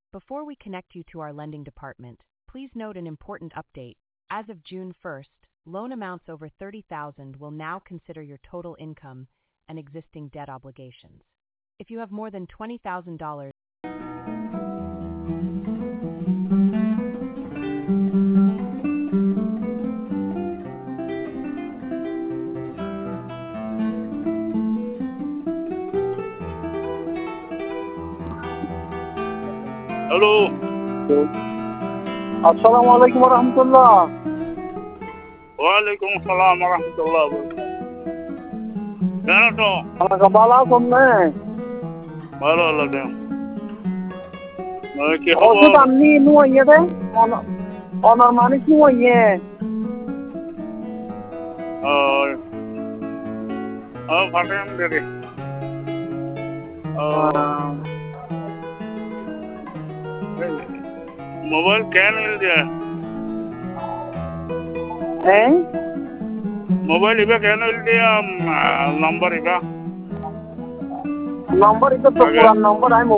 Before we connect you to our lending department, please note an important update. As of June 1st, loan amounts over $30,000 will now consider your total income and existing debt obligations. If you have more than $20,000, hello, আসসালামু আলাইকুম রহমতুল্লাহ। ওয়ালাইকুম আসসালাম রহমতুল্লাহ। কেন তো আমাকে ভালো আছেন না? ভালো লাগে কি ওষুধ খবর? আপনি নুয়ে দে অনার মানে কি নুয়ে ফাটেন দেরি मोबाइल क्या मिल गया? मोबाइल इबा क्या मिल गया? नंबर इबा नंबर इधर तो पूरा नंबर है।